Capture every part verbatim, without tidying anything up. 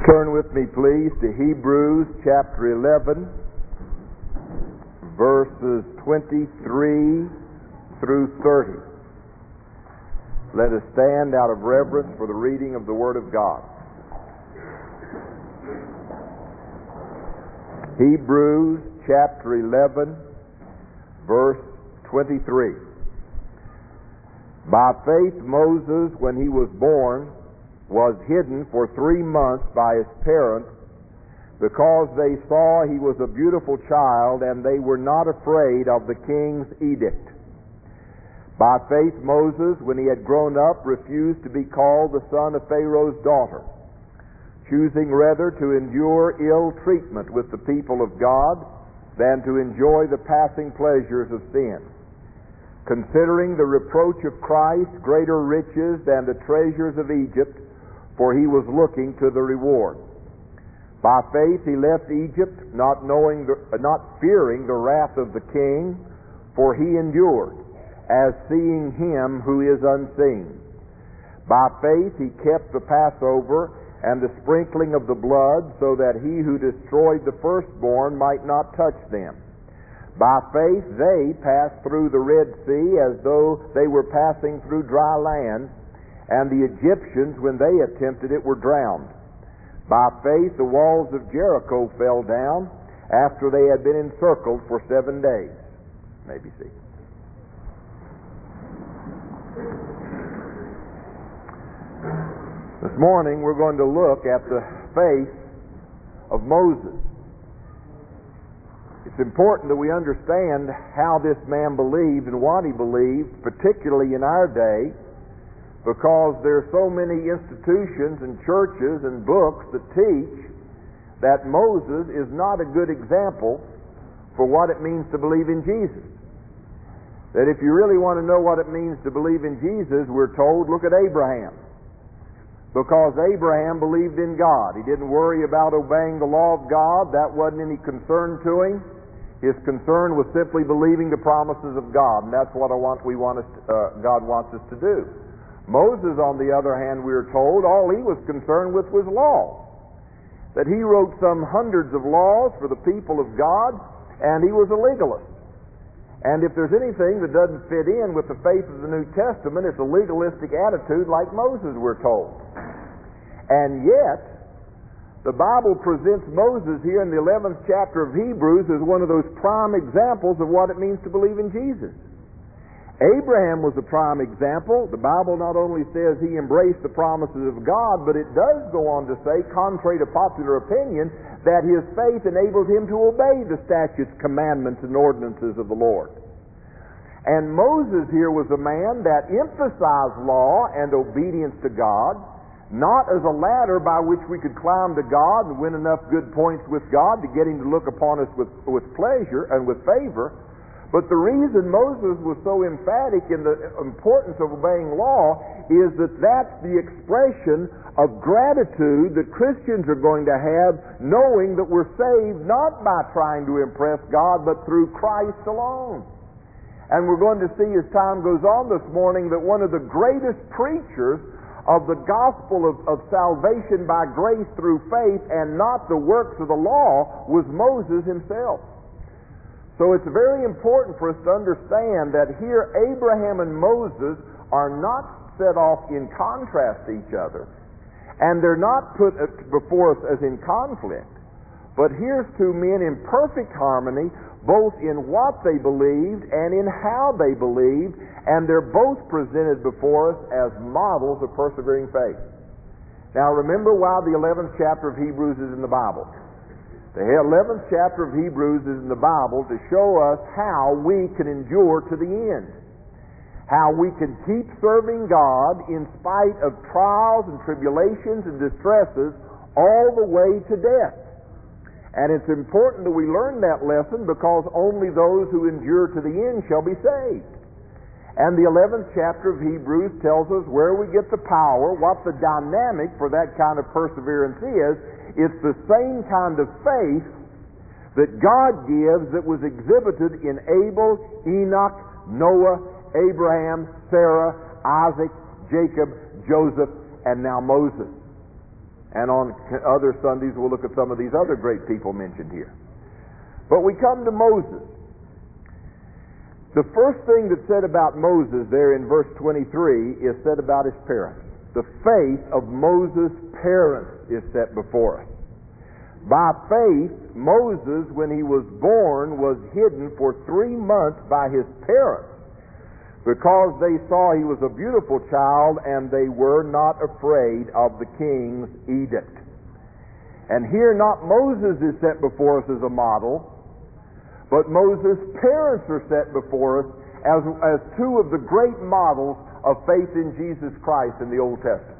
Turn with me, please, to Hebrews chapter eleven, verses twenty-three through thirty. Let us stand out of reverence for the reading of the Word of God. Hebrews chapter eleven, verse twenty-three. By faith Moses, when he was born, was hidden for three months by his parents, because they saw he was a beautiful child, and they were not afraid of the king's edict. By faith Moses, when he had grown up, refused to be called the son of Pharaoh's daughter, choosing rather to endure ill treatment with the people of God than to enjoy the passing pleasures of sin, considering the reproach of Christ greater riches than the treasures of Egypt, for he was looking to the reward. By faith he left Egypt, not knowing, the, not fearing the wrath of the king, for he endured, as seeing him who is unseen. By faith he kept the Passover and the sprinkling of the blood, so that he who destroyed the firstborn might not touch them. By faith they passed through the Red Sea as though they were passing through dry land, and the Egyptians, when they attempted it, were drowned. By faith the walls of Jericho fell down after they had been encircled for seven days. You may be seated. This morning we're going to look at the faith of Moses. It's important that we understand how this man believed and what he believed, particularly in our day, because there are so many institutions and churches and books that teach that Moses is not a good example for what it means to believe in Jesus. That if you really want to know what it means to believe in Jesus, we're told, look at Abraham. Because Abraham believed in God. He didn't worry about obeying the law of God. That wasn't any concern to him. His concern was simply believing the promises of God, and that's what I want. We want us. To, uh, God wants us to do. Moses, on the other hand, we are told, all he was concerned with was law. That he wrote some hundreds of laws for the people of God, and he was a legalist. And if there's anything that doesn't fit in with the faith of the New Testament, it's a legalistic attitude like Moses, we're told. And yet, the Bible presents Moses here in the eleventh chapter of Hebrews as one of those prime examples of what it means to believe in Jesus. Abraham was a prime example. The Bible not only says he embraced the promises of God, but it does go on to say, contrary to popular opinion, that his faith enabled him to obey the statutes, commandments, and ordinances of the Lord. And Moses here was a man that emphasized law and obedience to God, not as a ladder by which we could climb to God and win enough good points with God to get him to look upon us with, with pleasure and with favor. But the reason Moses was so emphatic in the importance of obeying law is that that's the expression of gratitude that Christians are going to have, knowing that we're saved not by trying to impress God, but through Christ alone. And we're going to see as time goes on this morning that one of the greatest preachers of the gospel of, of salvation by grace through faith and not the works of the law was Moses himself. So it's very important for us to understand that here Abraham and Moses are not set off in contrast to each other, and they're not put before us as in conflict. But here's two men in perfect harmony, both in what they believed and in how they believed, and they're both presented before us as models of persevering faith. Now remember why the eleventh chapter of Hebrews is in the Bible. The eleventh chapter of Hebrews is in the Bible to show us how we can endure to the end. How we can keep serving God in spite of trials and tribulations and distresses all the way to death. And it's important that we learn that lesson, because only those who endure to the end shall be saved. And the eleventh chapter of Hebrews tells us where we get the power, what the dynamic for that kind of perseverance is. It's the same kind of faith that God gives that was exhibited in Abel, Enoch, Noah, Abraham, Sarah, Isaac, Jacob, Joseph, and now Moses. And on other Sundays, we'll look at some of these other great people mentioned here. But we come to Moses. The first thing that's said about Moses there in verse twenty-three is said about his parents. The faith of Moses' parents is set before us. By faith, Moses, when he was born, was hidden for three months by his parents because they saw he was a beautiful child and they were not afraid of the king's edict. And here not Moses is set before us as a model, but Moses' parents are set before us as, as two of the great models of faith in Jesus Christ in the Old Testament.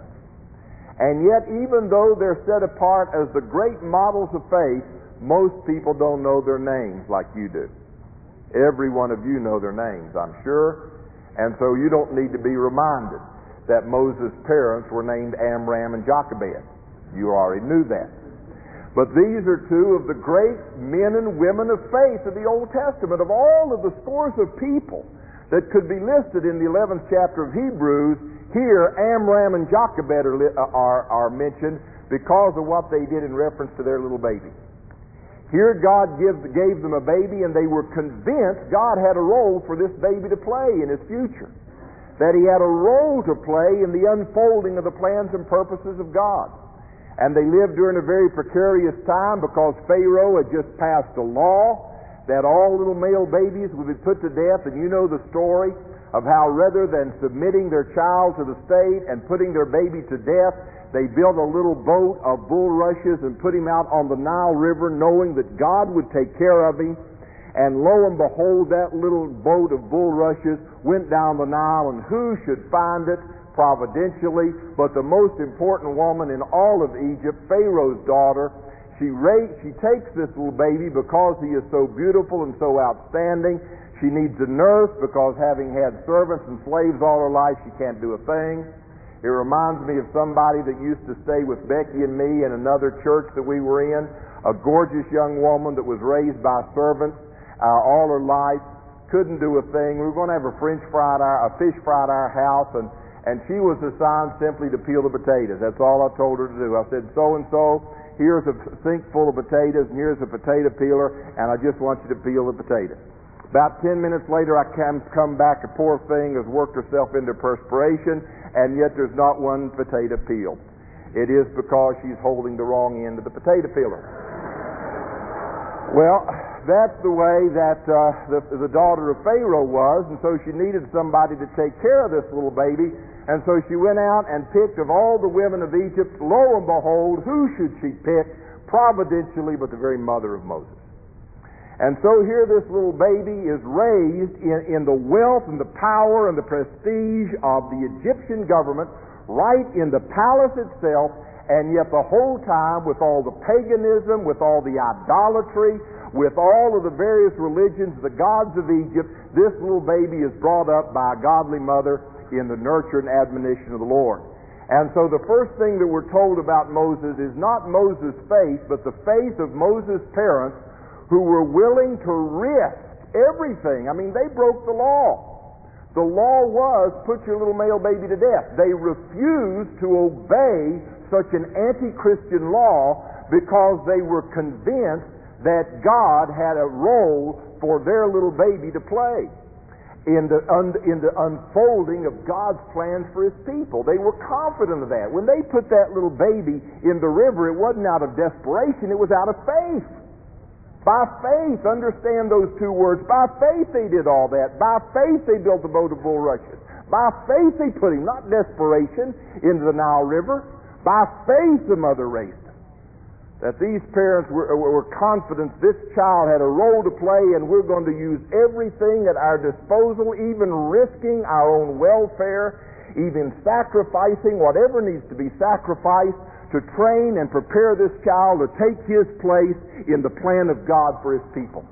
And yet, even though they're set apart as the great models of faith, most people don't know their names like you do. Every one of you know their names, I'm sure. And so you don't need to be reminded that Moses' parents were named Amram and Jochebed. You already knew that. But these are two of the great men and women of faith of the Old Testament. Of all of the scores of people that could be listed in the eleventh chapter of Hebrews, here Amram and Jochebed are, are, are mentioned because of what they did in reference to their little baby. Here God give, gave them a baby, and they were convinced God had a role for this baby to play in his future. That he had a role to play in the unfolding of the plans and purposes of God. And they lived during a very precarious time because Pharaoh had just passed a law that all little male babies would be put to death. And you know the story of how rather than submitting their child to the state and putting their baby to death, they built a little boat of bulrushes and put him out on the Nile River, knowing that God would take care of him. And lo and behold, that little boat of bulrushes went down the Nile, and who should find it? Providentially, but the most important woman in all of Egypt, Pharaoh's daughter, she raised, she takes this little baby because he is so beautiful and so outstanding. She needs a nurse because having had servants and slaves all her life, she can't do a thing. It reminds me of somebody that used to stay with Becky and me in another church that we were in, a gorgeous young woman that was raised by servants uh, all her life, couldn't do a thing. We were going to have a French fry at our, a fish fry at our house, and And she was assigned simply to peel the potatoes. That's all I told her to do. I said, so-and-so, here's a sink full of potatoes, and here's a potato peeler, and I just want you to peel the potatoes. About ten minutes later, I come, come back. The poor thing has worked herself into perspiration, and yet there's not one potato peeled. It is because she's holding the wrong end of the potato peeler. Well, that's the way that uh, the, the daughter of Pharaoh was, and so she needed somebody to take care of this little baby. And so she went out and picked of all the women of Egypt, lo and behold, who should she pick? Providentially, but the very mother of Moses. And so here this little baby is raised in, in the wealth and the power and the prestige of the Egyptian government, right in the palace itself, and yet the whole time with all the paganism, with all the idolatry, with all of the various religions, the gods of Egypt, this little baby is brought up by a godly mother in the nurture and admonition of the Lord. And so the first thing that we're told about Moses is not Moses' faith, but the faith of Moses' parents, who were willing to risk everything. I mean, they broke the law. The law was, put your little male baby to death. They refused to obey such an anti-Christian law because they were convinced that God had a role for their little baby to play in the, un, in the unfolding of God's plans for His people. They were confident of that. When they put that little baby in the river, it wasn't out of desperation, it was out of faith. By faith, understand those two words. By faith they did all that. By faith they built the boat of bulrushes. By faith they put him, not desperation, into the Nile River. By faith the mother raised him. That these parents were, were confident this child had a role to play, and we're going to use everything at our disposal, even risking our own welfare, even sacrificing whatever needs to be sacrificed to train and prepare this child to take his place in the plan of God for His people.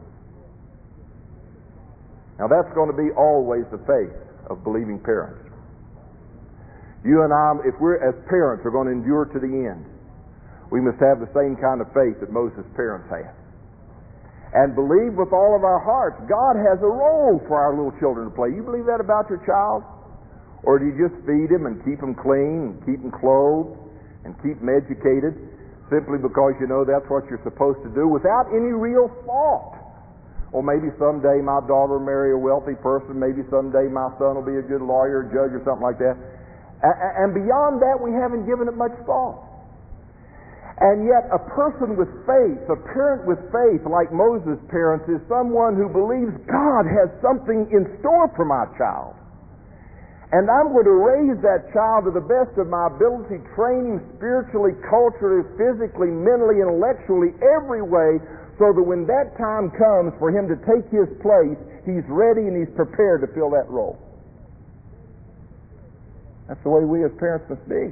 Now that's going to be always the faith of believing parents. You and I, if we're as parents are going to endure to the end, we must have the same kind of faith that Moses' parents had. And believe with all of our hearts, God has a role for our little children to play. You believe that about your child? Or do you just feed him and keep him clean and keep him clothed? and keep them educated simply because you know that's what you're supposed to do without any real thought. Or maybe someday my daughter will marry a wealthy person, maybe someday my son will be a good lawyer, judge, or something like that. And beyond that, we haven't given it much thought. And yet a person with faith, a parent with faith, like Moses' parents, is someone who believes God has something in store for my child. And I'm going to raise that child to the best of my ability, train him spiritually, culturally, physically, mentally, intellectually, every way, so that when that time comes for him to take his place, he's ready and he's prepared to fill that role. That's the way we as parents must be.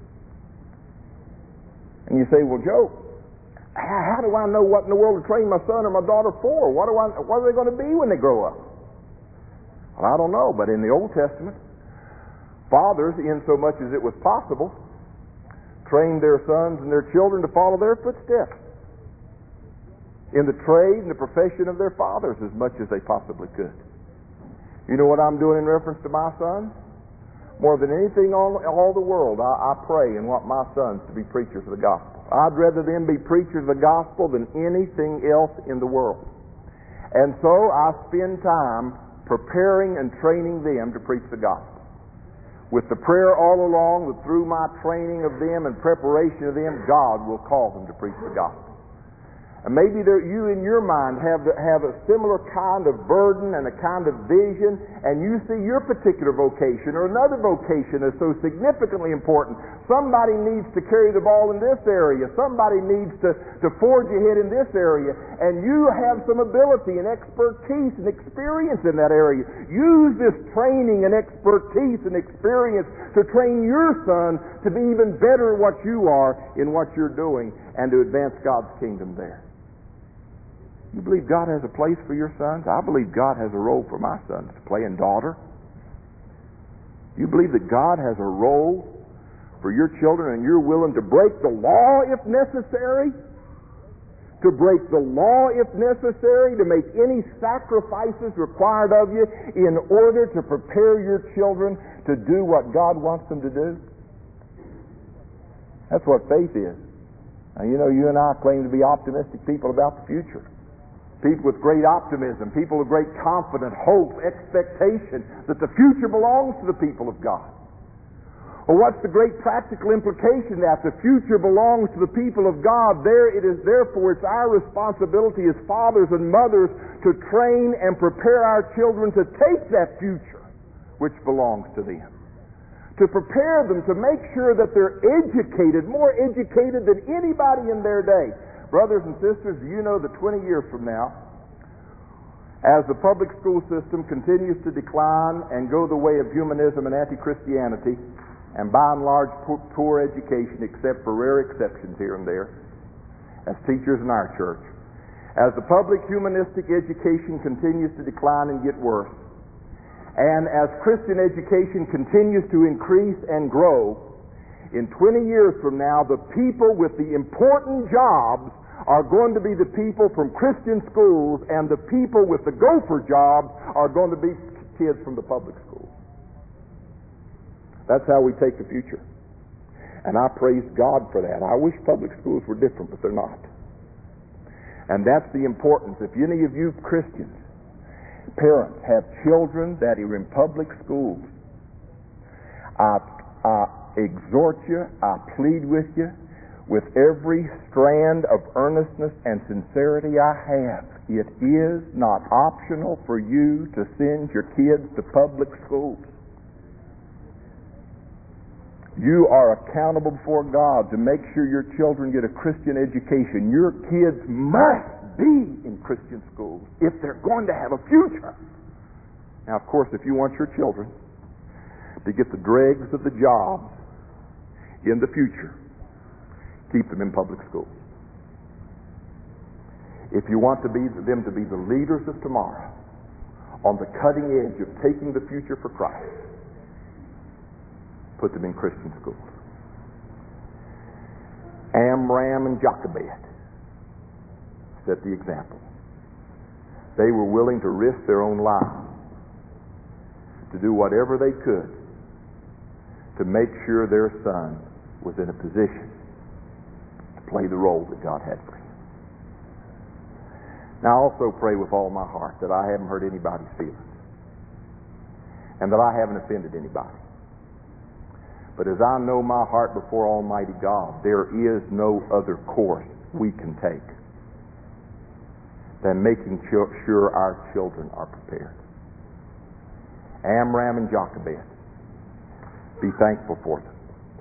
And you say, well, Joe, how do I know what in the world to train my son or my daughter for? What, do I, what are they going to be when they grow up? Well, I don't know, but in the Old Testament, fathers, in so much as it was possible, trained their sons and their children to follow their footsteps in the trade and the profession of their fathers as much as they possibly could. You know what I'm doing in reference to my sons? More than anything on all the world, I, I pray and want my sons to be preachers of the gospel. I'd rather them be preachers of the gospel than anything else in the world. And so I spend time preparing and training them to preach the gospel. With the prayer all along that through my training of them and preparation of them, God will call them to preach the gospel. And maybe there, you in your mind have, the, have a similar kind of burden and a kind of vision, and you see your particular vocation or another vocation as so significantly important. Somebody needs to carry the ball in this area. Somebody needs to, to forge ahead in this area. And you have some ability and expertise and experience in that area. Use this training and expertise and experience to train your son to be even better at what you are in what you're doing and to advance God's kingdom there. You believe God has a place for your sons? I believe God has a role for my sons to play and daughter. You believe that God has a role for your children and you're willing to break the law if necessary? To break the law if necessary? To make any sacrifices required of you in order to prepare your children to do what God wants them to do? That's what faith is. Now, you know, you and I claim to be optimistic people about the future. People with great optimism, people with great confidence, hope, expectation that the future belongs to the people of God. Well, what's the great practical implication that the future belongs to the people of God? There it is, therefore, it's our responsibility as fathers and mothers to train and prepare our children to take that future which belongs to them. To prepare them, to make sure that they're educated, more educated than anybody in their day. Brothers and sisters, do you know that twenty years from now, as the public school system continues to decline and go the way of humanism and anti-Christianity, and by and large poor education except for rare exceptions here and there, as teachers in our church, as the public humanistic education continues to decline and get worse, and as Christian education continues to increase and grow, in twenty years from now, the people with the important jobs are going to be the people from Christian schools, and the people with the gopher jobs are going to be kids from the public schools. That's how we take the future. And I praise God for that. I wish public schools were different, but they're not. And that's the importance. If any of you Christians, parents, have children that are in public schools, I, I exhort you, I plead with you, with every strand of earnestness and sincerity I have, it is not optional for you to send your kids to public schools. You are accountable before God to make sure your children get a Christian education. Your kids must be in Christian schools if they're going to have a future. Now, of course, if you want your children to get the dregs of the jobs in the future, keep them in public schools. If you want to be them to be the leaders of tomorrow, on the cutting edge of taking the future for Christ, put them in Christian schools. Amram and Jochebed set the example. They were willing to risk their own lives to do whatever they could to make sure their son was in a position to play the role that God had for him. Now I also pray with all my heart that I haven't hurt anybody's feelings and that I haven't offended anybody. But as I know my heart before Almighty God, there is no other course we can take than making sure our children are prepared. Amram and Jochebed, be thankful for them.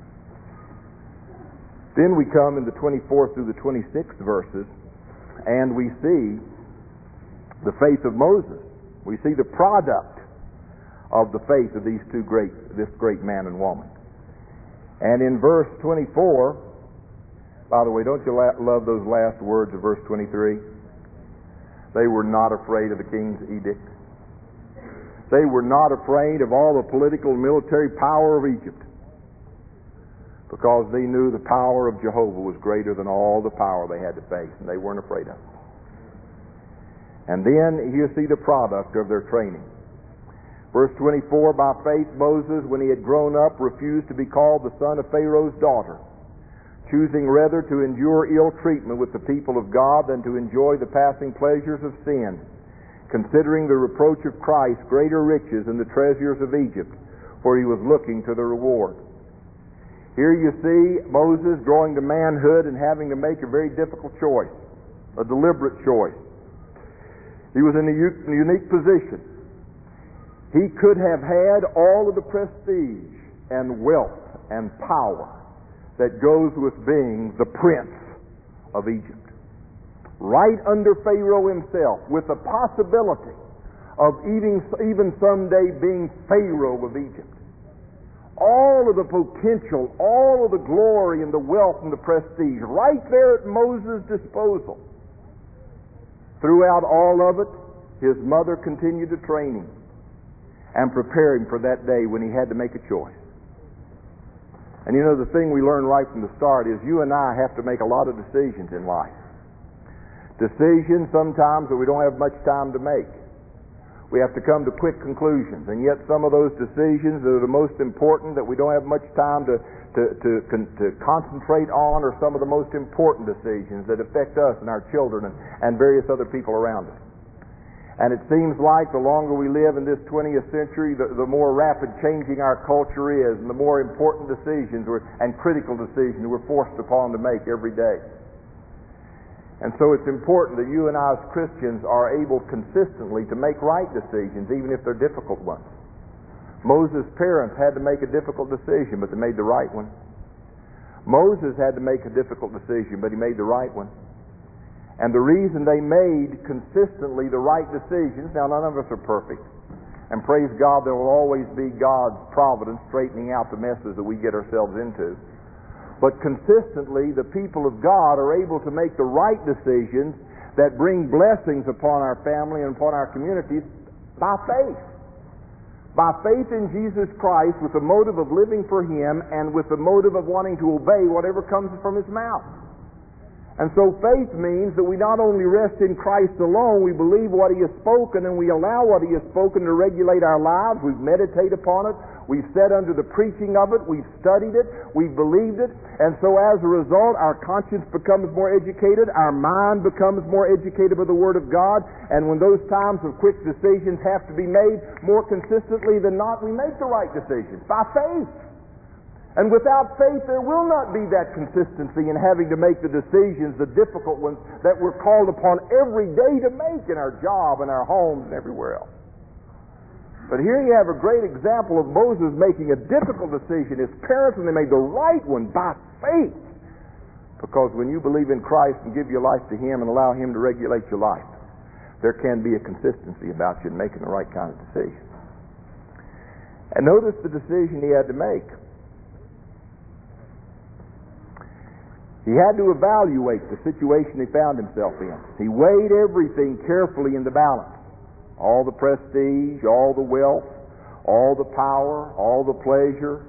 Then we come in the twenty-fourth through the twenty-sixth verses, and we see the faith of Moses. We see the product of the faith of these two great, this great man and woman. And in verse twenty-four, by the way, don't you la- love those last words of verse twenty-three? They were not afraid of the king's edict. They were not afraid of all the political and military power of Egypt, because they knew the power of Jehovah was greater than all the power they had to face, and they weren't afraid of it. And then you see the product of their training. Verse twenty-four, by faith Moses, when he had grown up, refused to be called the son of Pharaoh's daughter, choosing rather to endure ill treatment with the people of God than to enjoy the passing pleasures of sin, considering the reproach of Christ greater riches than the treasures of Egypt, for he was looking to the reward. Here you see Moses growing to manhood and having to make a very difficult choice, a deliberate choice. He was in a unique position. He could have had all of the prestige and wealth and power that goes with being the prince of Egypt, right under Pharaoh himself, with the possibility of even, even someday being Pharaoh of Egypt. All of the potential, all of the glory and the wealth and the prestige, right there at Moses' disposal. Throughout all of it, his mother continued to train him and prepare him for that day when he had to make a choice. And you know, the thing we learn right from the start is you and I have to make a lot of decisions in life. Decisions sometimes that we don't have much time to make. We have to come to quick conclusions, and yet some of those decisions that are the most important that we don't have much time to, to, to, to concentrate on are some of the most important decisions that affect us and our children and, and various other people around us. And it seems like the longer we live in this twentieth century, the, the more rapid changing our culture is, and the more important decisions we're, and critical decisions we're forced upon to make every day. And so it's important that you and I as Christians are able consistently to make right decisions, even if they're difficult ones. Moses' parents had to make a difficult decision, but they made the right one. Moses had to make a difficult decision, but he made the right one. And the reason they made consistently the right decisions, now none of us are perfect, and praise God there will always be God's providence straightening out the messes that we get ourselves into. But consistently the people of God are able to make the right decisions that bring blessings upon our family and upon our communities by faith. By faith in Jesus Christ, with the motive of living for Him and with the motive of wanting to obey whatever comes from His mouth. And so faith means that we not only rest in Christ alone, we believe what He has spoken and we allow what He has spoken to regulate our lives. We meditate upon it. We've sat under the preaching of it. We've studied it. We've believed it. And so as a result, our conscience becomes more educated. Our mind becomes more educated by the Word of God. And when those times of quick decisions have to be made, more consistently than not, we make the right decisions by faith. And without faith, there will not be that consistency in having to make the decisions, the difficult ones, that we're called upon every day to make in our job, in our homes, and everywhere else. But here you have a great example of Moses making a difficult decision. His parents, and they made the right one by faith. Because when you believe in Christ and give your life to Him and allow Him to regulate your life, there can be a consistency about you in making the right kind of decision. And notice the decision he had to make. He had to evaluate the situation he found himself in. He weighed everything carefully in the balance. All the prestige, all the wealth, all the power, all the pleasure.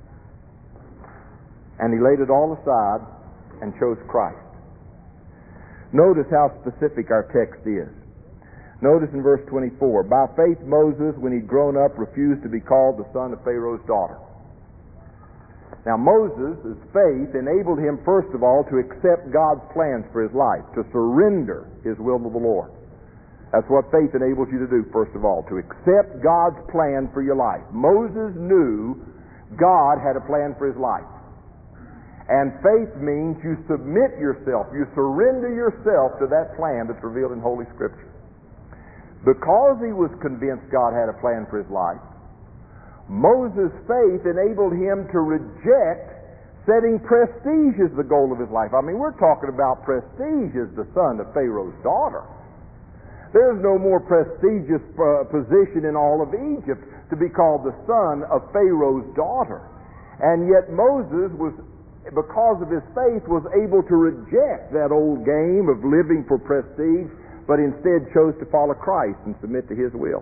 And he laid it all aside and chose Christ. Notice how specific our text is. Notice in verse twenty-four, by faith Moses, when he'd grown up, refused to be called the son of Pharaoh's daughter. Now Moses' faith enabled him, first of all, to accept God's plans for his life, to surrender his will to the Lord. That's what faith enables you to do, first of all, to accept God's plan for your life. Moses knew God had a plan for his life. And faith means you submit yourself, you surrender yourself to that plan that's revealed in Holy Scripture. Because he was convinced God had a plan for his life, Moses' faith enabled him to reject setting prestige as the goal of his life. I mean, we're talking about prestige as the son of Pharaoh's daughter. There's no more prestigious uh, position in all of Egypt to be called the son of Pharaoh's daughter. And yet Moses was, because of his faith, was able to reject that old game of living for prestige, but instead chose to follow Christ and submit to his will.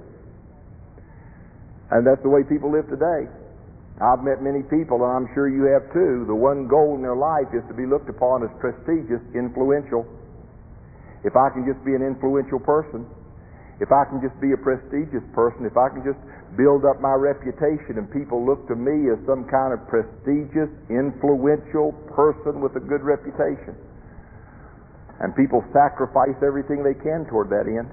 And that's the way people live today. I've met many people, and I'm sure you have too. The one goal in their life is to be looked upon as prestigious, influential. If I can just be an influential person, if I can just be a prestigious person, if I can just build up my reputation and people look to me as some kind of prestigious, influential person with a good reputation. And people sacrifice everything they can toward that end.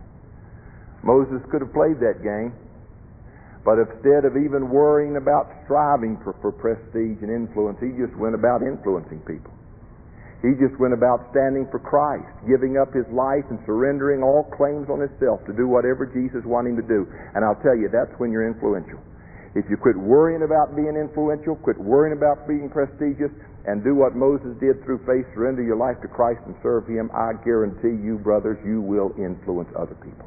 Moses could have played that game. But instead of even worrying about striving for, for prestige and influence, he just went about influencing people. He just went about standing for Christ, giving up his life and surrendering all claims on himself to do whatever Jesus wanted him to do. And I'll tell you, that's when you're influential. If you quit worrying about being influential, quit worrying about being prestigious, and do what Moses did through faith, surrender your life to Christ and serve him, I guarantee you, brothers, you will influence other people.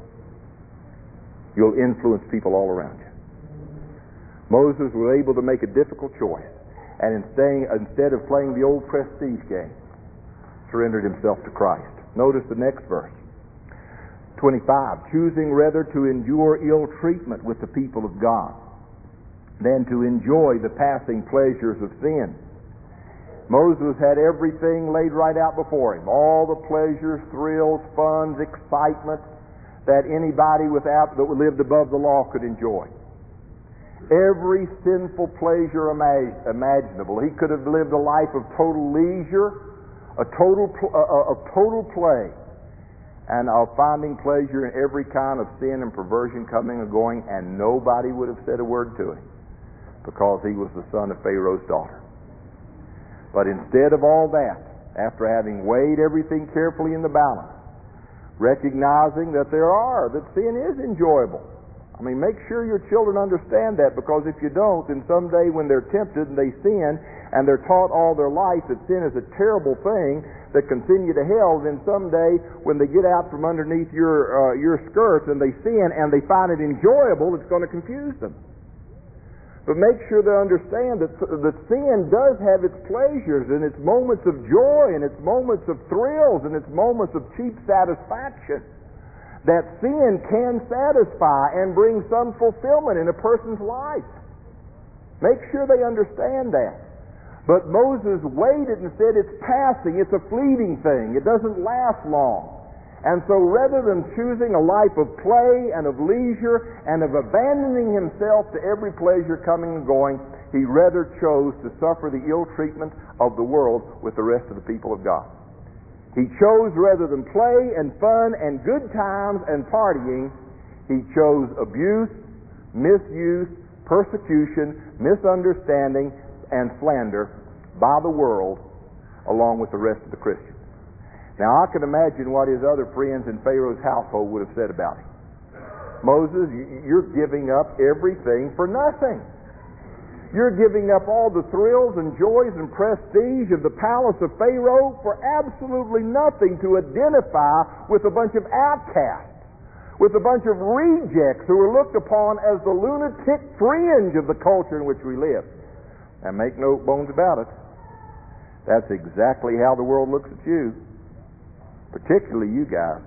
You'll influence people all around you. Moses was able to make a difficult choice, and in staying, instead of playing the old prestige game, surrendered himself to Christ. Notice the next verse, twenty-five, choosing rather to endure ill treatment with the people of God than to enjoy the passing pleasures of sin. Moses had everything laid right out before him, all the pleasures, thrills, funs, excitement that anybody without, that lived above the law could enjoy. Every sinful pleasure imag- imaginable. He could have lived a life of total leisure, a total pl- uh, of total play, and of finding pleasure in every kind of sin and perversion coming and going, and nobody would have said a word to him because he was the son of Pharaoh's daughter. But instead of all that, after having weighed everything carefully in the balance, recognizing that there are, that sin is enjoyable. I mean, make sure your children understand that, because if you don't, then someday when they're tempted and they sin, and they're taught all their life that sin is a terrible thing that can send you to hell, then someday when they get out from underneath your uh, your skirts and they sin and they find it enjoyable, it's going to confuse them. But make sure they understand that, that sin does have its pleasures and its moments of joy and its moments of thrills and its moments of cheap satisfaction. That sin can satisfy and bring some fulfillment in a person's life. Make sure they understand that. But Moses waited and said, it's passing, it's a fleeting thing, it doesn't last long. And so rather than choosing a life of play and of leisure and of abandoning himself to every pleasure coming and going, he rather chose to suffer the ill treatment of the world with the rest of the people of God. He chose, rather than play and fun and good times and partying, he chose abuse, misuse, persecution, misunderstanding, and slander by the world along with the rest of the Christians. Now I can imagine what his other friends in Pharaoh's household would have said about him. Moses, you're giving up everything for nothing. You're giving up all the thrills and joys and prestige of the palace of Pharaoh for absolutely nothing to identify with a bunch of outcasts, with a bunch of rejects who are looked upon as the lunatic fringe of the culture in which we live. And make no bones about it, that's exactly how the world looks at you, particularly you guys.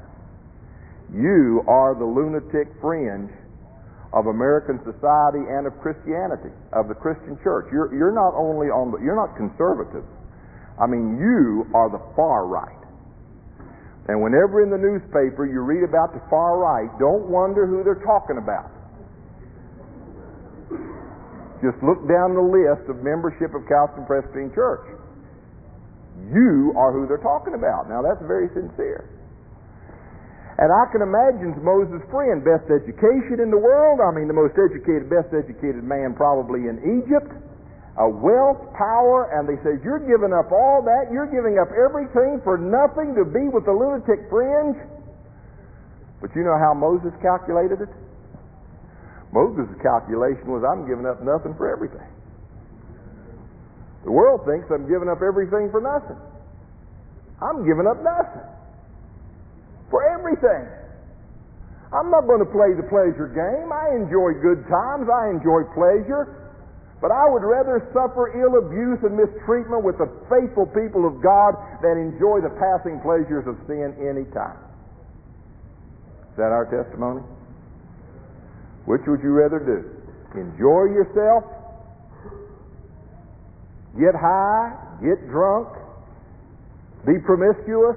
You are the lunatic fringe of American society and of Christianity, of the Christian church. You're, you're not only on the, you're not conservative. I mean, you are the far right. And whenever in the newspaper you read about the far right, don't wonder who they're talking about. Just look down the list of membership of Calvary Presbyterian Church. You are who they're talking about. Now that's very sincere. And I can imagine Moses' friend, best education in the world. I mean, the most educated, best educated man probably in Egypt. A wealth, power, and they say, you're giving up all that. You're giving up everything for nothing to be with the lunatic fringe. But you know how Moses calculated it? Moses' calculation was, I'm giving up nothing for everything. The world thinks I'm giving up everything for nothing. I'm giving up nothing for everything. I'm not going to play the pleasure game. I enjoy good times. I enjoy pleasure. But I would rather suffer ill abuse and mistreatment with the faithful people of God than enjoy the passing pleasures of sin any time. Is that our testimony? Which would you rather do? Enjoy yourself? Get high? Get drunk? Be promiscuous?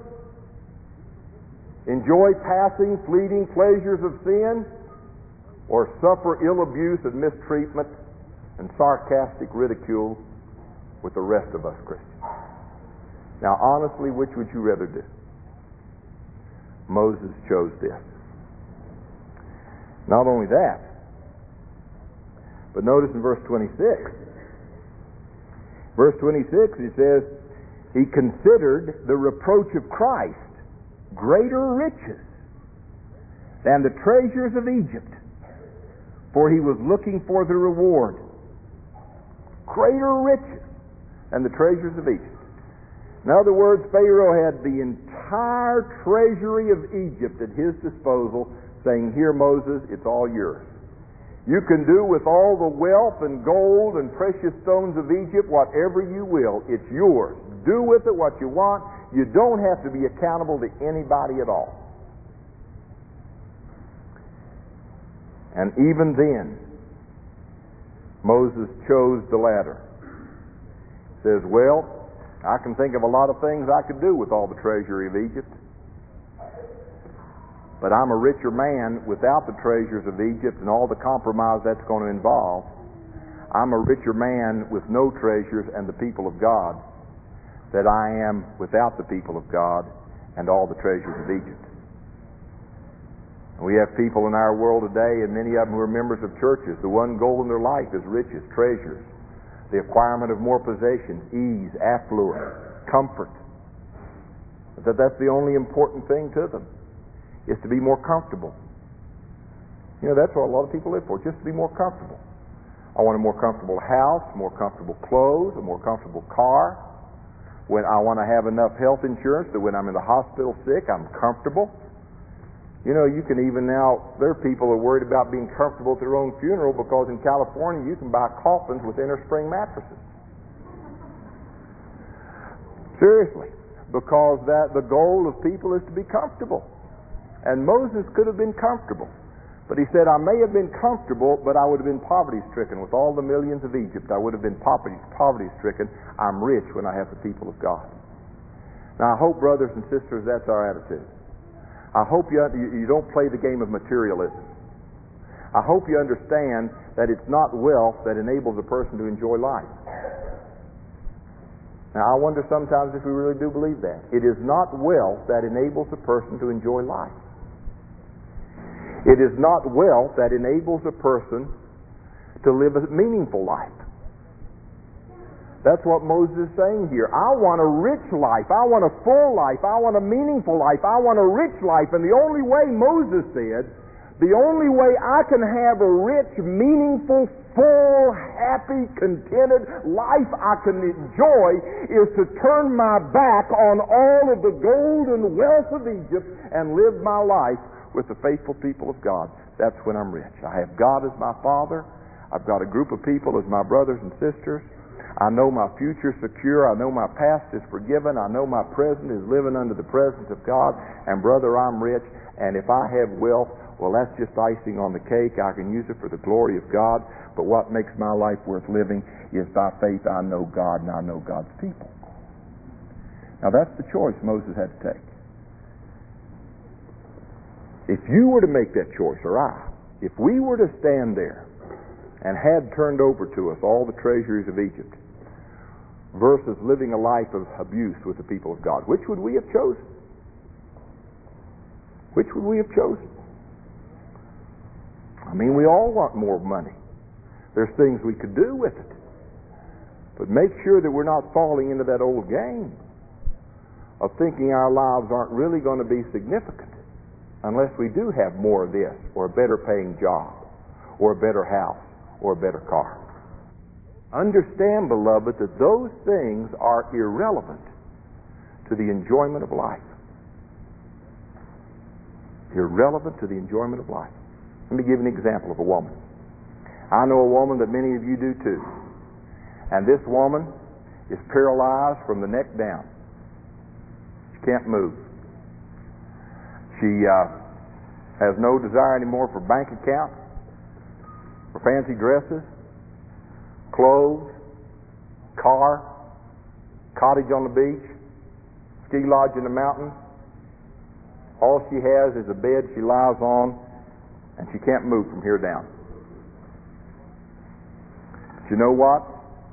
Enjoy passing, fleeting pleasures of sin? Or suffer ill abuse and mistreatment and sarcastic ridicule with the rest of us Christians? Now, honestly, which would you rather do? Moses chose this. Not only that, but notice in verse twenty-six. Verse twenty-six, it says, he considered the reproach of Christ greater riches than the treasures of Egypt, for he was looking for the reward. Greater riches than the treasures of Egypt. In other words, Pharaoh had the entire treasury of Egypt at his disposal, saying, here, Moses, it's all yours. You can do with all the wealth and gold and precious stones of Egypt whatever you will. It's yours. Do with it what you want. You don't have to be accountable to anybody at all. And even then, Moses chose the latter. He says, well, I can think of a lot of things I could do with all the treasury of Egypt. But I'm a richer man without the treasures of Egypt and all the compromise that's going to involve. I'm a richer man with no treasures and the people of God that I am without the people of God and all the treasures of Egypt. And we have people in our world today, and many of them who are members of churches, the one goal in their life is riches, treasures, the acquirement of more possessions, ease, affluence, comfort. That that's the only important thing to them, is to be more comfortable. You know, that's what a lot of people live for, just to be more comfortable. I want a more comfortable house, more comfortable clothes, a more comfortable car. When I want to have enough health insurance that when I'm in the hospital sick, I'm comfortable. You know, you can even now, there are people who are worried about being comfortable at their own funeral because in California you can buy coffins with inner spring mattresses. Seriously. Because that the goal of people is to be comfortable. And Moses could have been comfortable. But he said, I may have been comfortable, but I would have been poverty-stricken. With all the millions of Egypt, I would have been poverty, poverty-stricken. I'm rich when I have the people of God. Now, I hope, brothers and sisters, that's our attitude. I hope you, you don't play the game of materialism. I hope you understand that it's not wealth that enables a person to enjoy life. Now, I wonder sometimes if we really do believe that. It is not wealth that enables a person to enjoy life. It is not wealth that enables a person to live a meaningful life. That's what Moses is saying here. I want a rich life. I want a full life. I want a meaningful life. I want a rich life. And the only way, Moses said, the only way I can have a rich, meaningful, full, happy, contented life I can enjoy is to turn my back on all of the gold and wealth of Egypt and live my life with the faithful people of God. That's when I'm rich. I have God as my Father. I've got a group of people as my brothers and sisters. I know my future secure. I know my past is forgiven. I know my present is living under the presence of God. And brother, I'm rich. And if I have wealth, well, that's just icing on the cake. I can use it for the glory of God. But what makes my life worth living is by faith I know God and I know God's people. Now that's the choice Moses had to take. If you were to make that choice, or I, if we were to stand there and had turned over to us all the treasuries of Egypt, versus living a life of abuse with the people of God? Which would we have chosen? Which would we have chosen? I mean, we all want more money. There's things we could do with it. But make sure that we're not falling into that old game of thinking our lives aren't really going to be significant unless we do have more of this, or a better paying job, or a better house, or a better car. Understand, beloved, that those things are irrelevant to the enjoyment of life. Irrelevant to the enjoyment of life. Let me give you an example of a woman. I know a woman that many of you do too. And this woman is paralyzed from the neck down. She can't move. She uh, has no desire anymore for bank accounts, for fancy dresses, clothes, car, cottage on the beach, ski lodge in the mountains. All she has is a bed she lies on, and she can't move from here down. But you know what?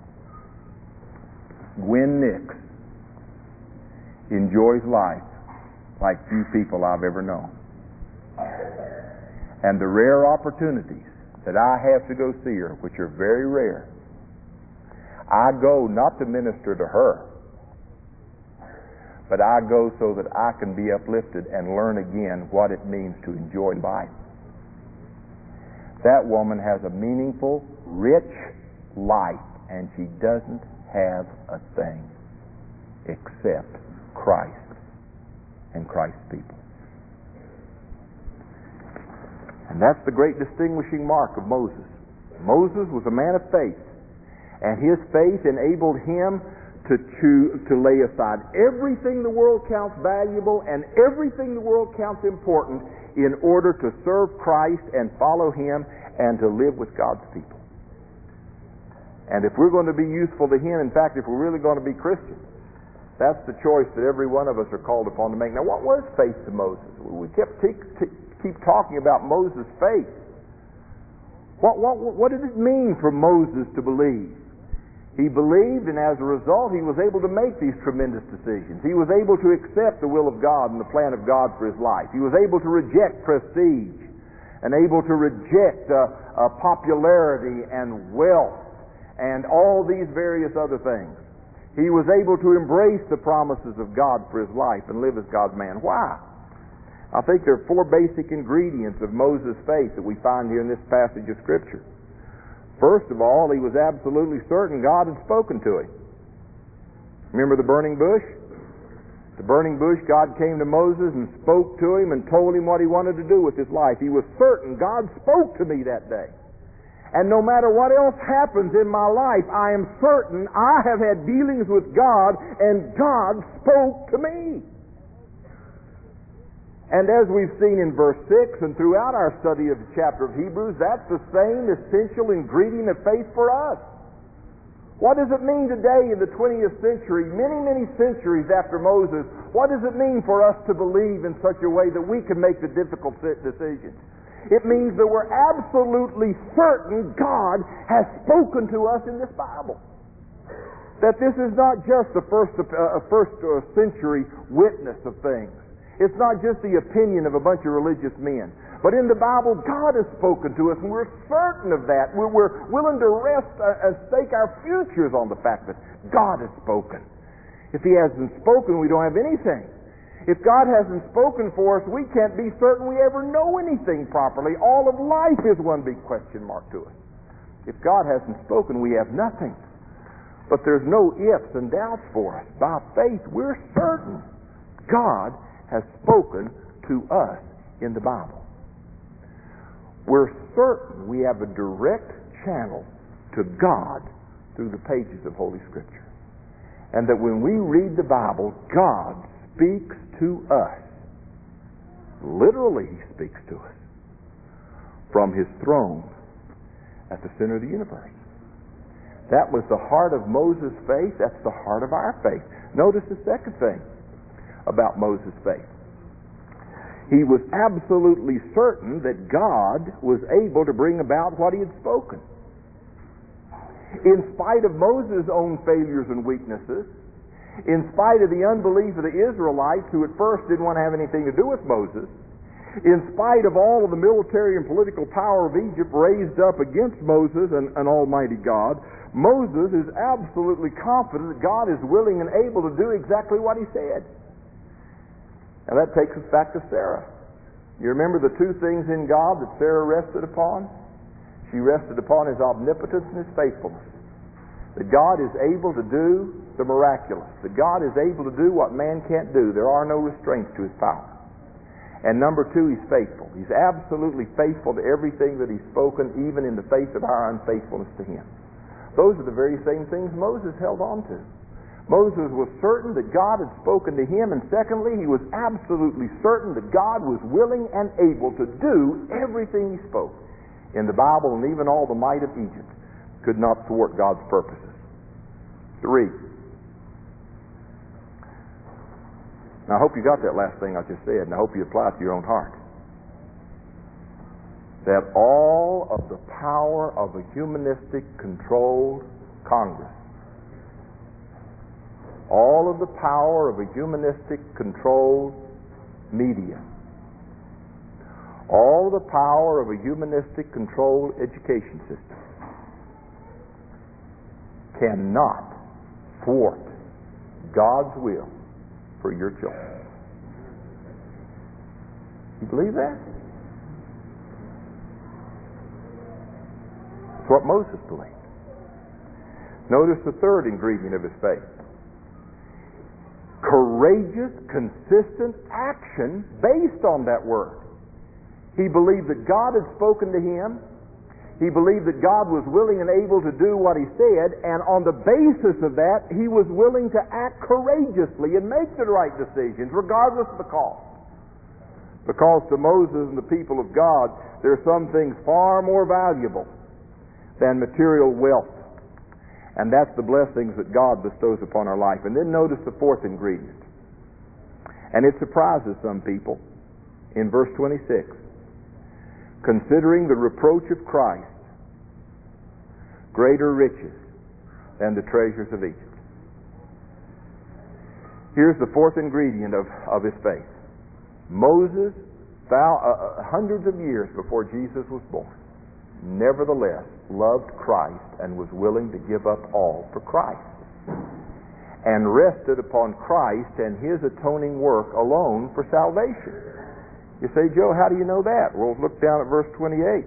Gwen Nix enjoys life like few people I've ever known. And the rare opportunities that I have to go see her, which are very rare, I go not to minister to her, but I go so that I can be uplifted and learn again what it means to enjoy life. That woman has a meaningful, rich life, and she doesn't have a thing except Christ and Christ's people. And that's the great distinguishing mark of Moses. Moses was a man of faith, and his faith enabled him to choose, to lay aside everything the world counts valuable and everything the world counts important in order to serve Christ and follow Him and to live with God's people. And if we're going to be useful to Him, in fact, if we're really going to be Christians, that's the choice that every one of us are called upon to make. Now, what was faith to Moses? We kept t- t- keep talking about Moses' faith. What, what, what did it mean for Moses to believe? He believed, and as a result, he was able to make these tremendous decisions. He was able to accept the will of God and the plan of God for his life. He was able to reject prestige and able to reject uh, uh, popularity and wealth and all these various other things. He was able to embrace the promises of God for his life and live as God's man. Why? I think there are four basic ingredients of Moses' faith that we find here in this passage of Scripture. First of all, he was absolutely certain God had spoken to him. Remember the burning bush? The burning bush, God came to Moses and spoke to him and told him what he wanted to do with his life. He was certain God spoke to me that day. And no matter what else happens in my life, I am certain I have had dealings with God and God spoke to me. And as we've seen in verse six and throughout our study of the chapter of Hebrews, that's the same essential ingredient of faith for us. What does it mean today in the twentieth century, many, many centuries after Moses, what does it mean for us to believe in such a way that we can make the difficult decisions? It means that we're absolutely certain God has spoken to us in this Bible. That this is not just a first, uh, first century witness of things. It's not just the opinion of a bunch of religious men. But in the Bible, God has spoken to us, and we're certain of that. We're, we're willing to rest uh, and stake our futures on the fact that God has spoken. If He hasn't spoken, we don't have anything. If God hasn't spoken for us, we can't be certain we ever know anything properly. All of life is one big question mark to us. If God hasn't spoken, we have nothing. But there's no ifs and doubts for us. By faith, we're certain God has spoken to us in the Bible. We're certain we have a direct channel to God through the pages of Holy Scripture. And that when we read the Bible, God speaks to us. Literally, He speaks to us from His throne at the center of the universe. That was the heart of Moses' faith. That's the heart of our faith. Notice the second thing about Moses' faith. He was absolutely certain that God was able to bring about what He had spoken. In spite of Moses' own failures and weaknesses, in spite of the unbelief of the Israelites who at first didn't want to have anything to do with Moses, in spite of all of the military and political power of Egypt raised up against Moses and, and Almighty God, Moses is absolutely confident that God is willing and able to do exactly what he said. And that takes us back to Sarah. You remember the two things in God that Sarah rested upon? She rested upon his omnipotence and his faithfulness. That God is able to do the miraculous. That God is able to do what man can't do. There are no restraints to his power. And number two, he's faithful. He's absolutely faithful to everything that he's spoken, even in the face of our unfaithfulness to him. Those are the very same things Moses held on to. Moses was certain that God had spoken to him, and secondly, he was absolutely certain that God was willing and able to do everything he spoke. In the Bible, and even all the might of Egypt could not thwart God's purposes. Three. Now, I hope you got that last thing I just said, and I hope you apply it to your own heart. That all of the power of a humanistic controlled Congress, all of the power of a humanistic controlled media, all of the power of a humanistic controlled education system cannot thwart God's will for your children. You believe that? That's what Moses believed. Notice the third ingredient of his faith. Courageous, consistent action based on that word. He believed that God had spoken to him. He believed that God was willing and able to do what he said, and on the basis of that, he was willing to act courageously and make the right decisions, regardless of the cost. Because to Moses and the people of God, there are some things far more valuable than material wealth. And that's the blessings that God bestows upon our life. And then notice the fourth ingredient. And it surprises some people. In verse twenty-six. Considering the reproach of Christ greater riches than the treasures of Egypt. Here's the fourth ingredient of, of his faith. Moses, thou, uh, hundreds of years before Jesus was born, nevertheless loved Christ and was willing to give up all for Christ, and rested upon Christ and his atoning work alone for salvation. You say, Joe, how do you know that? Well, look down at verse twenty-eight.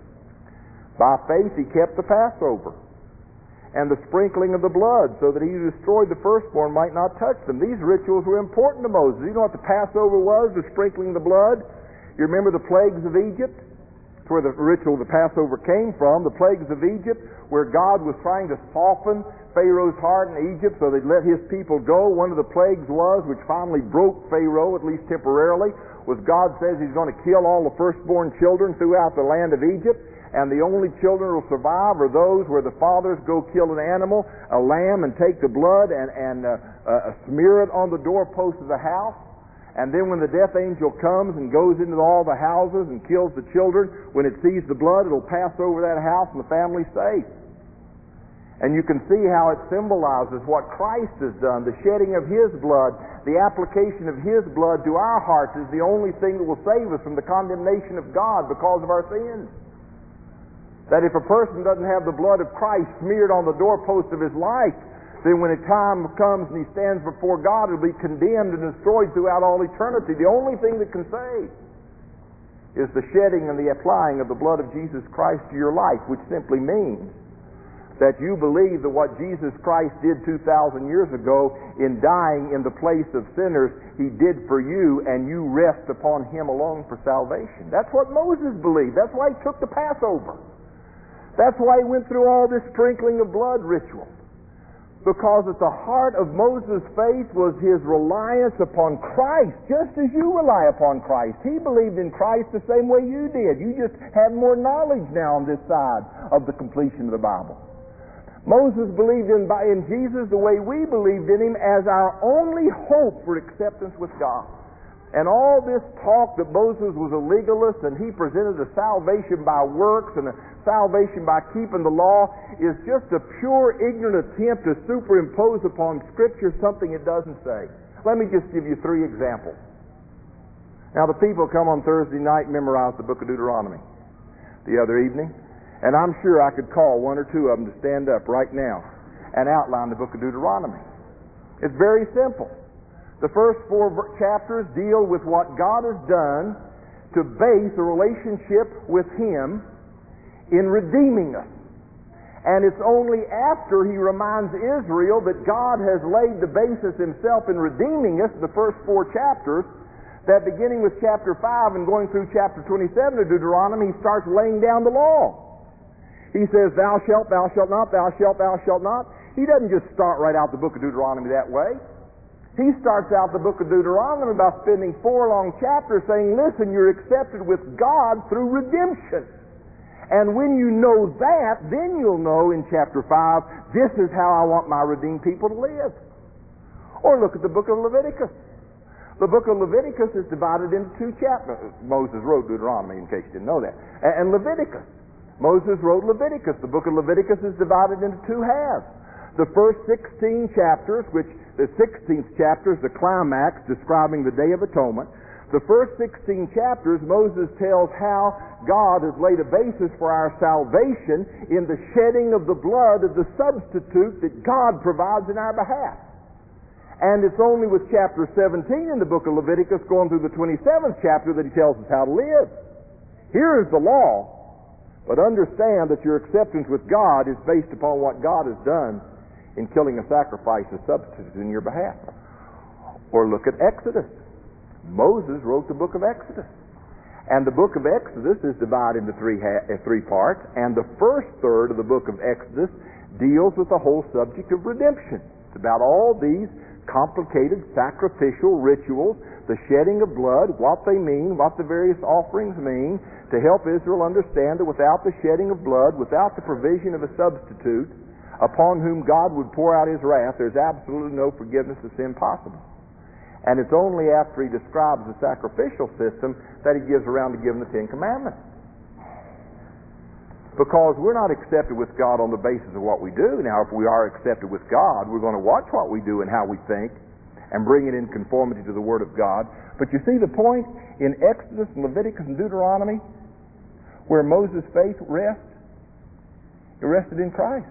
By faith he kept the Passover and the sprinkling of the blood, so that he who destroyed the firstborn might not touch them. These rituals were important to Moses. You know what the Passover was, the sprinkling of the blood? You remember the plagues of Egypt? That's where the ritual of the Passover came from, the plagues of Egypt, where God was trying to soften Pharaoh's heart in Egypt so they'd let his people go. One of the plagues was, which finally broke Pharaoh, at least temporarily, was God says he's going to kill all the firstborn children throughout the land of Egypt, and the only children who will survive are those where the fathers go kill an animal, a lamb, and take the blood and, and uh, uh, smear it on the doorpost of the house. And then when the death angel comes and goes into all the houses and kills the children, when it sees the blood, it'll pass over that house and the family's safe. And you can see how it symbolizes what Christ has done. The shedding of his blood, the application of his blood to our hearts is the only thing that will save us from the condemnation of God because of our sins. That if a person doesn't have the blood of Christ smeared on the doorpost of his life, then when a time comes and he stands before God, he'll be condemned and destroyed throughout all eternity. The only thing that can save is the shedding and the applying of the blood of Jesus Christ to your life, which simply means that you believe that what Jesus Christ did two thousand years ago in dying in the place of sinners, he did for you, and you rest upon him alone for salvation. That's what Moses believed. That's why he took the Passover. That's why he went through all this sprinkling of blood ritual. Because at the heart of Moses' faith was his reliance upon Christ, just as you rely upon Christ. He believed in Christ the same way you did. You just have more knowledge now on this side of the completion of the Bible. Moses believed in, in Jesus the way we believed in him, as our only hope for acceptance with God. And all this talk that Moses was a legalist and he presented a salvation by works and a salvation by keeping the law is just a pure ignorant attempt to superimpose upon Scripture something it doesn't say. Let me just give you three examples. Now the people come on Thursday night and memorize the book of Deuteronomy the other evening, and I'm sure I could call one or two of them to stand up right now and outline the book of Deuteronomy. It's very simple. The first four chapters deal with what God has done to base a relationship with Him in redeeming us. And it's only after He reminds Israel that God has laid the basis Himself in redeeming us, the first four chapters, that beginning with chapter five and going through chapter twenty-seven of Deuteronomy, He starts laying down the law. He says, thou shalt, thou shalt not, thou shalt, thou shalt not. He doesn't just start right out the book of Deuteronomy that way. He starts out the book of Deuteronomy by spending four long chapters saying, listen, you're accepted with God through redemption. And when you know that, then you'll know in chapter five, this is how I want my redeemed people to live. Or look at the book of Leviticus. The book of Leviticus is divided into two chapters. Moses wrote Deuteronomy, in case you didn't know that. And Leviticus. Moses wrote Leviticus. The book of Leviticus is divided into two halves. The first sixteen chapters, which the sixteenth chapter is the climax describing the Day of Atonement. The first sixteen chapters, Moses tells how God has laid a basis for our salvation in the shedding of the blood of the substitute that God provides in our behalf. And it's only with chapter seventeen in the book of Leviticus, going through the twenty-seventh chapter, that he tells us how to live. Here is the law, but understand that your acceptance with God is based upon what God has done in killing a sacrifice of substitute in your behalf. Or look at Exodus. Moses wrote the book of Exodus. And the book of Exodus is divided into three, ha- uh, three parts, and the first third of the book of Exodus deals with the whole subject of redemption. It's about all these complicated sacrificial rituals, the shedding of blood, what they mean, what the various offerings mean, to help Israel understand that without the shedding of blood, without the provision of a substitute, upon whom God would pour out His wrath, there's absolutely no forgiveness of sin possible. And it's only after He describes the sacrificial system that He gives around to giving the Ten Commandments. Because we're not accepted with God on the basis of what we do. Now, if we are accepted with God, we're going to watch what we do and how we think and bring it in conformity to the Word of God. But you see the point in Exodus and Leviticus and Deuteronomy where Moses' faith rests? It rested in Christ.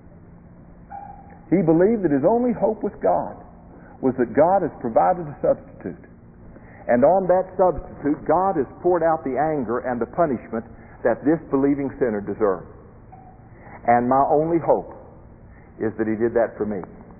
He believed that his only hope with God was that God has provided a substitute. And on that substitute, God has poured out the anger and the punishment that this believing sinner deserved. And my only hope is that He did that for me.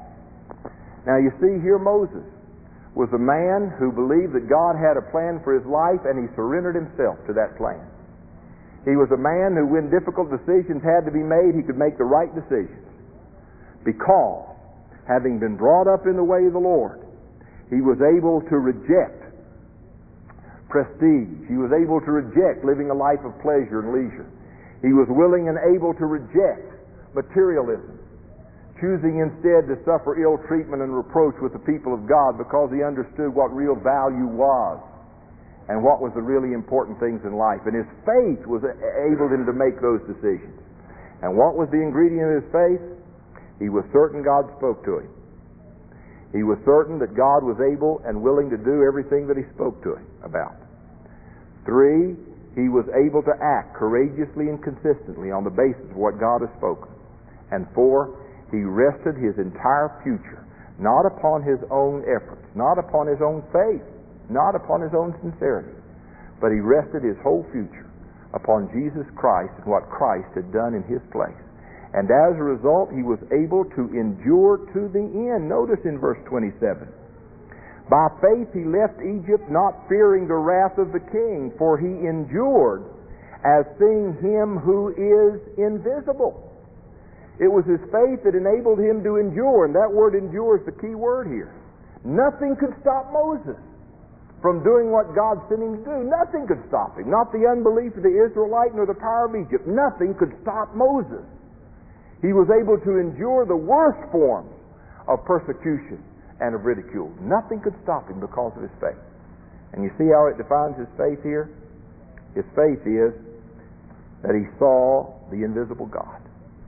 Now you see, here Moses was a man who believed that God had a plan for his life, and he surrendered himself to that plan. He was a man who, when difficult decisions had to be made, he could make the right decisions. Because, having been brought up in the way of the Lord, he was able to reject prestige. He was able to reject living a life of pleasure and leisure. He was willing and able to reject materialism, choosing instead to suffer ill treatment and reproach with the people of God because he understood what real value was and what was the really important things in life. And his faith was able him to make those decisions. And what was the ingredient of his faith? He was certain God spoke to him. He was certain that God was able and willing to do everything that He spoke to him about. Three, he was able to act courageously and consistently on the basis of what God has spoken. And four, he rested his entire future, not upon his own efforts, not upon his own faith, not upon his own sincerity, but he rested his whole future upon Jesus Christ and what Christ had done in his place. And as a result, he was able to endure to the end. Notice in verse twenty-seven. By faith he left Egypt, not fearing the wrath of the king, for he endured as seeing Him who is invisible. It was his faith that enabled him to endure, and that word endure is the key word here. Nothing could stop Moses from doing what God sent him to do. Nothing could stop him. Not the unbelief of the Israelite nor the power of Egypt. Nothing could stop Moses. He was able to endure the worst forms of persecution and of ridicule. Nothing could stop him because of his faith. And you see how it defines his faith here? His faith is that he saw the invisible God.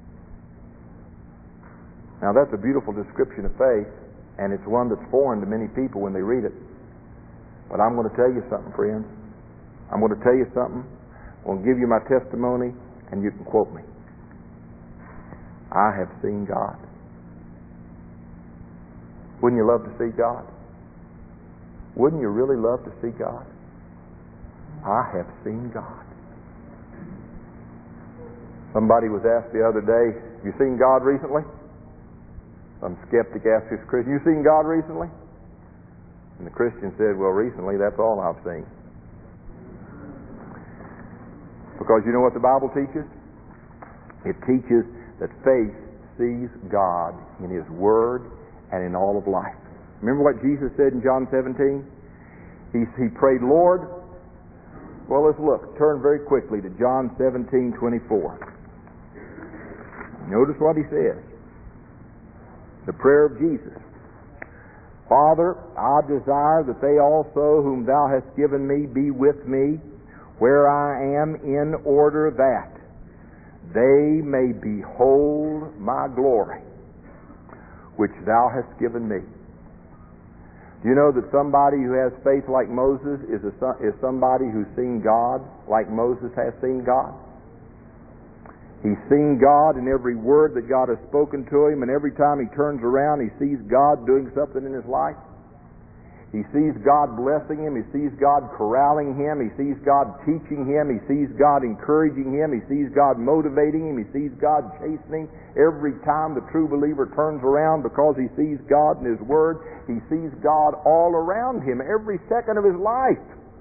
Now that's a beautiful description of faith, and it's one that's foreign to many people when they read it. But I'm going to tell you something, friends. I'm going to tell you something. I'm going to give you my testimony, and you can quote me. I have seen God. Wouldn't you love to see God? Wouldn't you really love to see God? I have seen God. Somebody was asked the other day, you seen God recently? Some skeptic asked this Christian, you seen God recently? And the Christian said, well, recently, that's all I've seen. Because you know what the Bible teaches? It teaches that faith sees God in His Word and in all of life. Remember what Jesus said in John seventeen? He, he prayed, Lord, well, let's look. Turn very quickly to John seventeen twenty-four. Notice what he says. The prayer of Jesus. Father, I desire that they also whom thou hast given me be with me where I am, in order that they may behold my glory, which thou hast given me. Do you know that somebody who has faith like Moses is, a, is somebody who's seen God like Moses has seen God? He's seen God in every word that God has spoken to him, and every time he turns around, he sees God doing something in his life. He sees God blessing him. He sees God corralling him. He sees God teaching him. He sees God encouraging him. He sees God motivating him. He sees God chastening every time the true believer turns around, because he sees God in His Word. He sees God all around him every second of his life.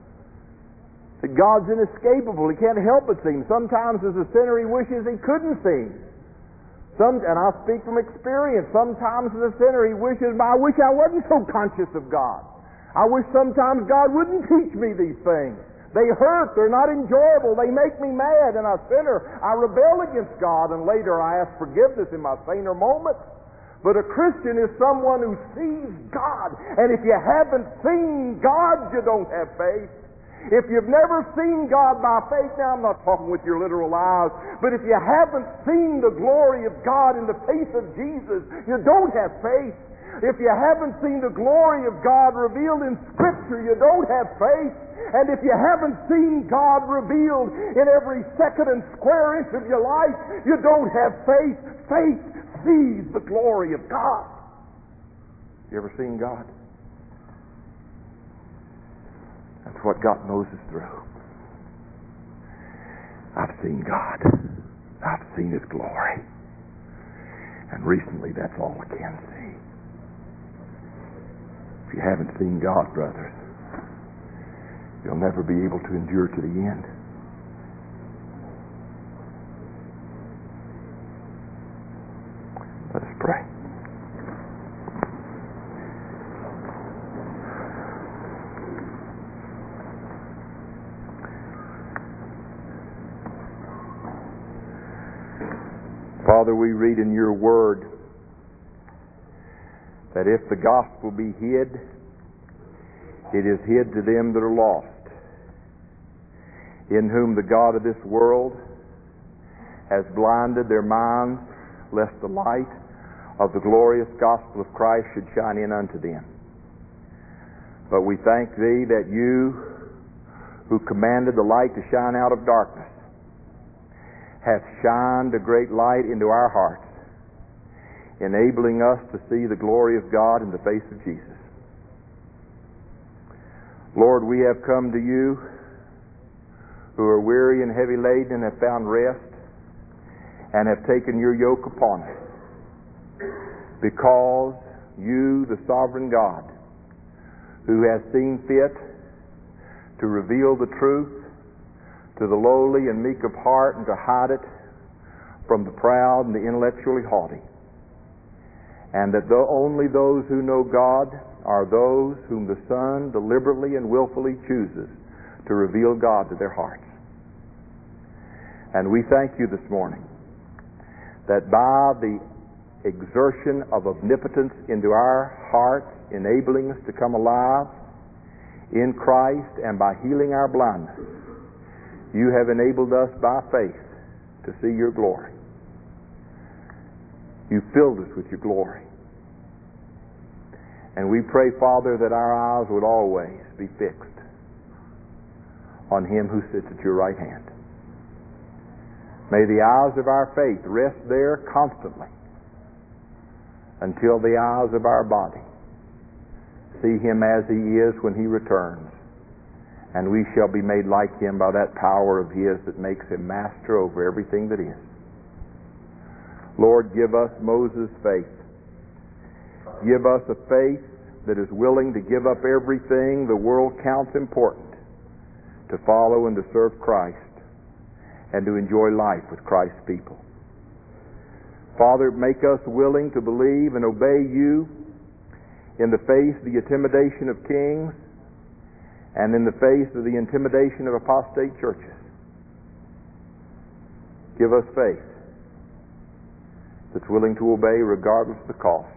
That God's inescapable. He can't help but see him. Sometimes as a sinner he wishes he couldn't see him. Some, and I speak from experience. Sometimes as a sinner he wishes, I wish I wasn't so conscious of God. I wish sometimes God wouldn't teach me these things. They hurt. They're not enjoyable. They make me mad. And I sinner. I rebel against God. And later I ask forgiveness in my saner moments. But a Christian is someone who sees God. And if you haven't seen God, you don't have faith. If you've never seen God by faith, now I'm not talking with your literal eyes, but if you haven't seen the glory of God in the face of Jesus, you don't have faith. If you haven't seen the glory of God revealed in Scripture, you don't have faith. And if you haven't seen God revealed in every second and square inch of your life, you don't have faith. Faith sees the glory of God. You ever seen God? That's what got Moses through. I've seen God. I've seen His glory. And recently, that's all I can see. If you haven't seen God, brothers, you'll never be able to endure to the end. Let us pray. Father, we read in your word that if the gospel be hid, it is hid to them that are lost, in whom the God of this world has blinded their minds, lest the light of the glorious gospel of Christ should shine in unto them. But we thank Thee that You, who commanded the light to shine out of darkness, hath shined a great light into our hearts, enabling us to see the glory of God in the face of Jesus. Lord, we have come to You who are weary and heavy laden and have found rest, and have taken Your yoke upon us, because You, the sovereign God, who has seen fit to reveal the truth to the lowly and meek of heart, and to hide it from the proud and the intellectually haughty, and that though only those who know God are those whom the Son deliberately and willfully chooses to reveal God to their hearts. And we thank You this morning that by the exertion of omnipotence into our hearts, enabling us to come alive, in Christ and by healing our blindness, you have enabled us by faith to see your glory. You filled us with your glory. And we pray, Father, that our eyes would always be fixed on him who sits at your right hand. May the eyes of our faith rest there constantly until the eyes of our body see him as he is when he returns, and we shall be made like him by that power of his that makes him master over everything that is. Lord, give us Moses' faith. Give us a faith that is willing to give up everything the world counts important to follow and to serve Christ and to enjoy life with Christ's people. Father, make us willing to believe and obey you in the face of the intimidation of kings and in the face of the intimidation of apostate churches. Give us faith that's willing to obey regardless of the cost,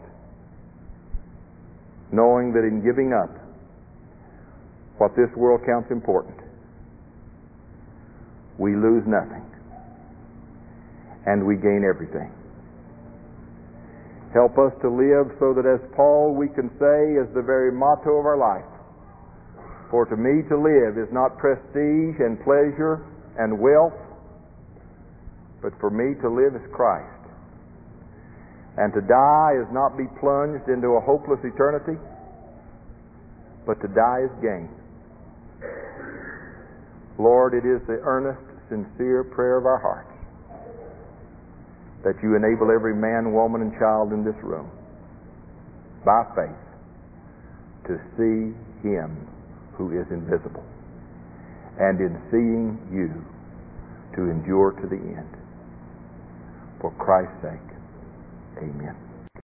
knowing that in giving up what this world counts important, we lose nothing and we gain everything. Help us to live so that, as Paul we can say is the very motto of our life, for to me to live is not prestige and pleasure and wealth, but for me to live is Christ. And to die is not be plunged into a hopeless eternity, but to die is gain. Lord, it is the earnest, sincere prayer of our hearts that you enable every man, woman, and child in this room, by faith, to see him who is invisible, and in seeing you, to endure to the end. For Christ's sake, amen.